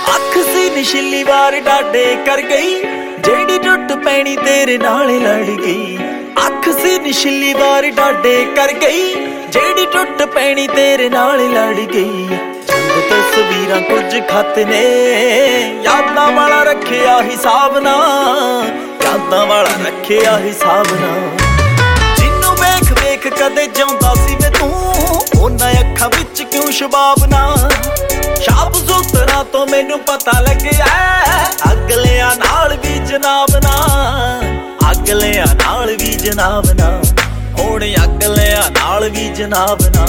ਅੱਖ ਸੀ ਨਸ਼ੀਲੀ ਵਾਰ ਡਾਡੇ ਕਰ ਗਈ, ਜਿਹੜੀ ਟੁੱਟ ਪੈਣੀ ਤੇਰੇ ਨਾਲ ਲੜ ਗਈ। ਅੱਖ ਸੀ ਨਸ਼ੀਲੀ ਵਾਰ ਡਾਡੇ ਕਰ ਗਈ, ਜਿਹੜੀ ਟੁੱਟ ਪੈਣੀ ਤੇਰੇ ਨਾਲ ਲੜ ਗਈ। ਚੰਦ ਤਸਵੀਰਾਂ ਕੁਝ ਖੱਤ ਨੇ, ਯਾਦਾਂ ਵਾਲਾ ਰੱਖਿਆ ਹਿਸਾਬ ਨਾ, ਯਾਦਾਂ ਵਾਲਾ ਰੱਖਿਆ ਹਿਸਾਬ ਨਾ। ਜਿਹਨੂੰ ਵੇਖ ਵੇਖ ਕਦੇ ਜਿਉਂਦਾ ਸੀ ਵੇ ਤੂੰ, ਉਹਨਾਂ ਅੱਖਾਂ ਵਿੱਚ ਕਿਉਂ ਸ਼ਬਾਬ ਨਾ। ਸ਼ਾਬ ਸੁਤਰਾ ਤੋਂ ਮੈਨੂੰ ਪਤਾ ਲੱਗਿਆ, ਅਗਲਿਆਂ ਨਾਲ ਵੀ ਜਨਾਬ ਨਾ, ਅਗਲਿਆਂ ਨਾਲ ਵੀ ਜਨਾਬ ਨਾ, ਹੁਣ ਅਗਲਿਆਂ ਨਾਲ ਵੀ ਜਨਾਬ ਨਾ।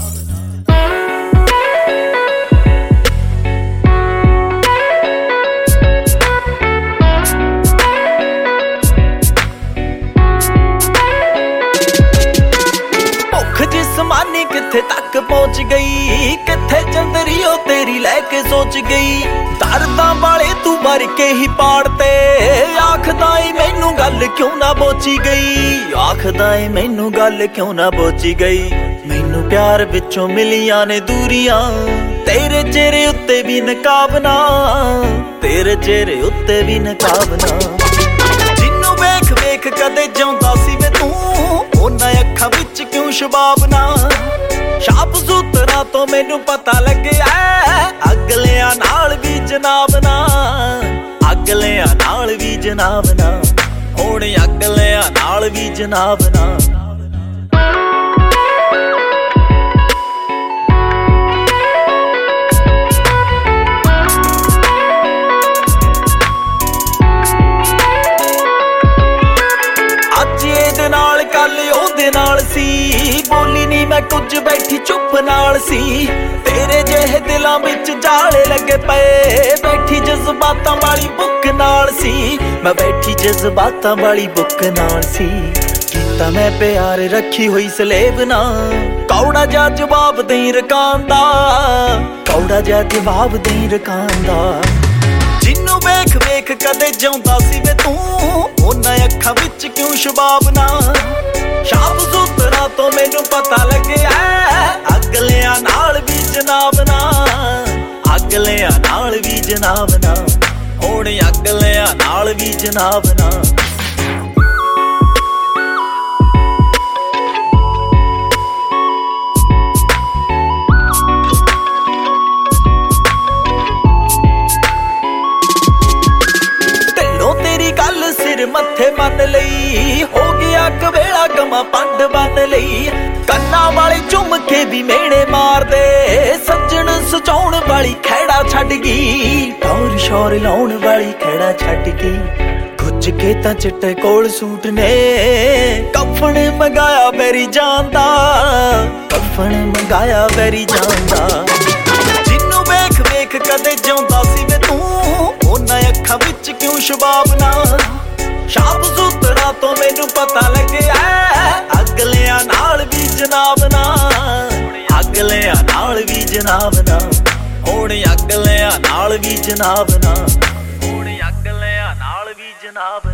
ਜਿਸਮਾਨੀ ਕਿੱਥੇ ਤੱਕ ਪਹੁੰਚ ਗਈ, ਕਿੱਥੇ ਚੰਦਰੀ ਉਹ ਤੇਰੀ ਲੈ ਕੇ ਸੋਚ ਗਈ। ਦਰਦਾਂ ਵਾਲੇ ਤੂੰ ਮਰ ਕੇ ਹੀ ਪਾੜ ਤੇ, ਆਖਦਾ ਏ ਮੈਨੂੰ ਗੱਲ ਕਿਉਂ ਨਾ ਬੋਚੀ ਗਈ, ਆਖਦਾ ਏ ਮੈਨੂੰ ਗੱਲ ਕਿਉਂ ਨਾ ਬੋਚੀ ਗਈ। ਮੈਨੂੰ ਪਿਆਰ ਵਿੱਚੋਂ ਮਿਲੀਆਂ ਨੇ ਦੂਰੀਆਂ, ਤੇਰੇ ਚਿਹਰੇ ਉੱਤੇ ਵੀ ਨਕਾਬ ਨਾ, ਤੇਰੇ ਚਿਹਰੇ ਉੱਤੇ ਵੀ ਨਕਾਬ ਨਾ। ਜਿਹਨੂੰ ਵੇਖ ਵੇਖ ਕਦੇ ਜਿਉਂਦਾ ਸੀ ਵੇ ਤੂੰ, ਉਹਨਾਂ ਅੱਖਾਂ ਵਿੱਚ ਕਿਉਂ ਸ਼ਬਾਬ ਨਾ। ਸ਼ਾਪ ਸੁਤਰਾ ਤੋਂ ਮੈਨੂੰ ਪਤਾ ਲੱਗਿਆ, ਅਗਲਿਆਂ ਨਾਲ ਵੀ ਜਨਾਬ ਨਾ, ਅਗਲਿਆਂ ਨਾਲ ਵੀ ਜਨਾਬ ਨਾ, ਹੁਣ ਅਗਲਿਆਂ ਨਾਲ ਵੀ ਜਨਾਬ ਨਾ। ਨਾਲ ਕੱਲ ਉਹਦੇ ਨਾਲ ਸੀ, ਬੋਲੀ ਨੀ ਮੈਂ ਕੁਝ ਬੈਠੀ ਚੁੱਪ ਨਾਲ ਸੀ। ਤੇਰੇ ਜਿਹੇ ਦਿਲਾਂ ਵਿੱਚ ਜਾਲੇ ਲੱਗੇ ਪਏ, ਬੈਠੀ ਜਜ਼ਬਾਤਾਂ ਵਾਲੀ ਬੁੱਕ ਨਾਲ ਸੀ, ਮੈਂ ਬੈਠੀ ਜਜ਼ਬਾਤਾਂ ਵਾਲੀ ਬੁੱਕ ਨਾਲ ਸੀ। ਕੀਤਾ ਮੈਂ ਪਿਆਰ ਰੱਖੀ ਹੋਈ ਸਲੇਬ ਨਾ, ਕੌੜਾ ਜਿਹਾ ਜਵਾਬ ਦੇਈ ਰਕਾਨ ਦਾ, ਕੌੜਾ ਜਿਹਾ ਜਵਾਬ ਦੇਈ ਰਕਾਨ ਦਾ। ਜਿਹਨੂੰ ਵੇਖ ਵੇਖ ਕਦੇ ਜਿਉਂਦਾ ਸੀ ਵੇ ਤੂੰ, ਉਹਨਾਂ ਅੱਖਾਂ ਵਿੱਚ ਕਿਉਂ ਸ਼ਬਾਬ ਨਾ। ਸ਼ਾਬ ਸੁਤਰਾ ਤੋਂ ਮੈਨੂੰ ਪਤਾ ਲੱਗਿਆ, ਅਗਲਿਆਂ ਨਾਲ ਵੀ ਜਨਾਬ ਨਾ, ਅਗਲਿਆਂ ਨਾਲ ਵੀ ਜਨਾਬ ਨਾ, ਹੁਣ ਅਗਲਿਆਂ ਨਾਲ ਵੀ ਜਨਾਬ ਨਾ। ਮੱਥੇ ਮੰਨ ਲਈ, ਹੋ ਗਿਆ ਕਵੇਲਾ ਗਮਾ ਪੰਡ ਬੰਨ ਲਈ। ਕੰਨਾਂ ਵਾਲੇ ਝੁੰਮ ਕੇ ਵੀ ਮੇੜੇ ਮਾਰਦੇ, ਸੱਜਣ ਸਚਾਉਣ ਵਾਲੀ ਖਹਿੜਾ ਛੱਡ ਗਈ, ਟੌਰ ਸ਼ੌਰ ਲਾਉਣ ਵਾਲੀ ਖਹਿੜਾ ਛੱਡ ਗਈ। ਕੁਝ ਕੇ ਤਾਂ ਚਿੱਟੇ ਕੋਲ ਸੂਟ ਨੇ, ਕਫਨ ਮੰਗਾਇਆ ਮੇਰੀ ਜਾਨ ਦਾ, ਕਫਨ ਮੰਗਾਇਆ ਮੇਰੀ ਜਾਨ ਦਾ। ਜਿਹਨੂੰ ਵੇਖ ਵੇਖ ਕਦੇ ਜਿਉਂਦਾ ਸੀ ਵੇ ਤੂੰ, ਉਹਨਾਂ ਅੱਖਾਂ ਵਿੱਚ ਕਿਉਂ ਸ਼ਬਾਬ ਨਾ। ਸ਼ਾਬ ਸੁਤਰਾ ਤੋਂ ਮੈਨੂੰ ਪਤਾ ਲੱਗਿਆ, ਅਗਲਿਆਂ ਨਾਲ ਵੀ ਜਨਾਬ ਨਾ, ਅਗਲਿਆਂ ਨਾਲ ਵੀ ਜਨਾਬ ਨਾ, ਹੁਣ ਅਗਲਿਆਂ ਨਾਲ ਵੀ ਜਨਾਬ ਨਾ, ਹੁਣ ਅਗਲਿਆਂ ਨਾਲ ਵੀ ਜਨਾਬ